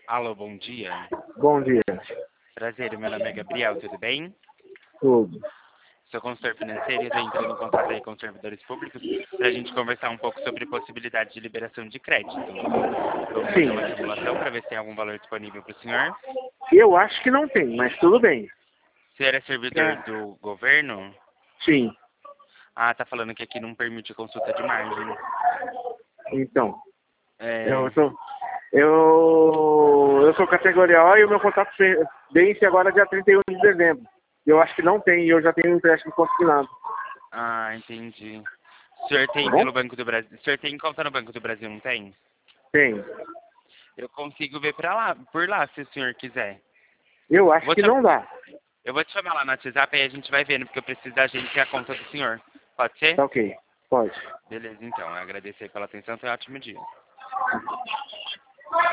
Alô, bom dia. Bom dia. Prazer, meu nome é Gabriel, tudo bem? Tudo. Sou consultor financeiro e estou entrando em contato aí com os servidores públicos para a gente conversar um pouco sobre possibilidade de liberação de crédito. Vamos fazer uma Sim. simulação para ver se tem algum valor disponível para o senhor. Eu acho que não tem, mas tudo bem. O senhor é servidor do governo? Sim. Ah, tá falando que aqui não permite consulta de margem. Então, É, eu sou categoria O e o meu contrato vence agora dia 31 de dezembro. Eu acho que não tem e eu já tenho um empréstimo consignado. ah, entendi. O senhor tem Tá bom? pelo Banco do Brasil? O senhor tem conta no Banco do Brasil, não tem? Tem. Eu consigo ver por lá, se o senhor quiser. Eu acho Vou que te, não dá. eu vou te chamar lá no WhatsApp e a gente vai vendo, porque eu preciso da gente e a conta do senhor. Pode ser? Tá ok. Pode. Beleza, então. Eu agradeço aí pela atenção. Tenha um ótimo dia.